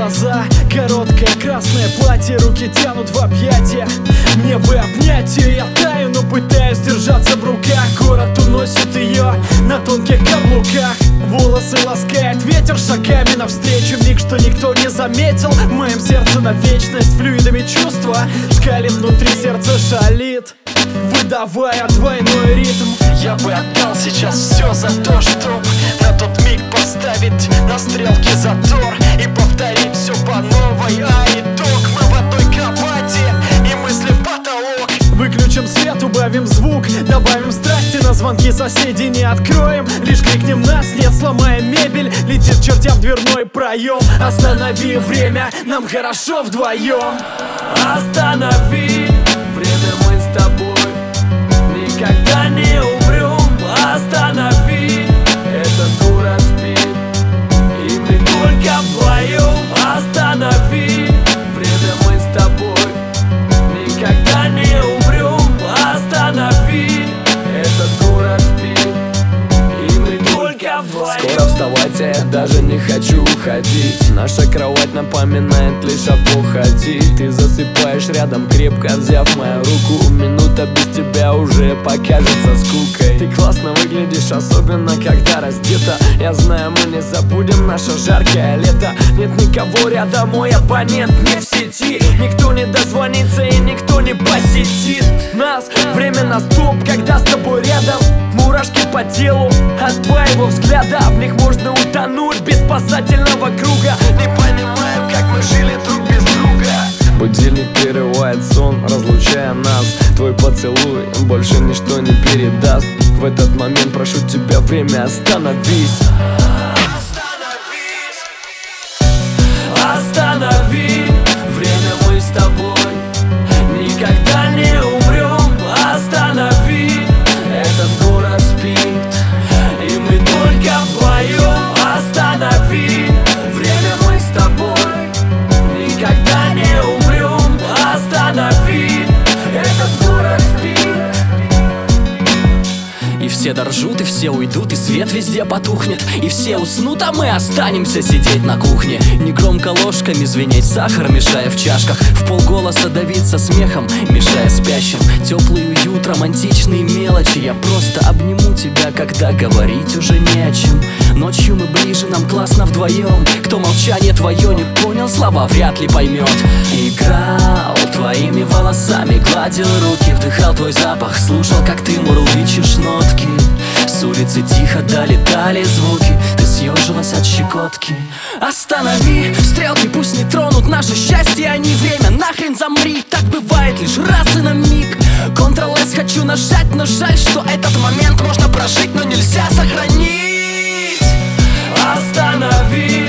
глаза, короткое красное платье, руки тянут в объятия. Мне бы обнять ее, я таю, но пытаюсь держаться в руках. Город уносит ее на тонких каблуках. Волосы ласкает ветер шагами навстречу. Миг, что никто не заметил, в моем сердце на вечность. Флюидами чувства шкалит внутри, сердце шалит, выдавая двойной ритм. Я бы отдал сейчас все за то, чтоб на тот миг поставить на стрелке затор и повторить все по новой, а итог мы в одной кровати и мысли в потолок. Выключим свет, убавим звук, добавим страсти, на звонки соседей не откроем. Лишь крикнем нас, нет, сломаем мебель, летит к чертям дверной проем. Останови время, нам хорошо вдвоем. Останови время, мы с тобой никогда не умрем. Останови, этот город спит, и мы только вдвоем. Останови время, мы с тобой никогда не умрем. Останови, этот город спит, и мы только вдвоем. Скоро вставать, а я даже не хочу уходить. Наша кровать напоминает лишь о похоти. Ты засыпаешь рядом, крепко взяв мою руку. Минута без тебя уже покажется скукой. Ты классно выглядишь, особенно когда раздета. Я знаю, мы не забудем наше жаркое лето. Нет никого рядом, мой оппонент не в сети. Никто не дозвонится и никто не посетит нас. Время на стоп, когда с тобой рядом. Мурашки по телу от твоего взгляда. В них можно утонуть без спасательного круга. Не понимаем, как мы жили друг без друга. Будильник прерывает сон, разлучая нас. Твой поцелуй больше ничто не передаст. В этот момент прошу тебя, время, остановись. Останови время, мы с тобой никогда не умрем. Останови, этот город спит, и мы только вдвоем. Останови время, мы с тобой никогда не умрем. Останови, этот город спит. И все доржут, и все уйдут, и свет везде потухнет, и все уснут, а мы останемся сидеть на кухне. Негромко ложками звенеть сахар, мешая в чашках. В полголоса давиться смехом, мешая спящим. Теплый уют, романтичные мелочи. Я просто обниму тебя, когда говорить уже не о чем. Ночью мы ближе, нам классно вдвоем. Кто молчание твое не понял, слова вряд ли поймет. Играл твоими волосами, гладил руки, вдыхал твой запах, слушал, как ты мурлычешь нотки. С улицы тихо долетали звуки, ты съежилась от щекотки. Останови, стрелки пусть не тронут наше счастье, а не время. Нахрен замри, так бывает лишь раз и на миг. Ctrl-S хочу нажать, но жаль, что этот момент можно прожить, но нельзя сохранить. Останови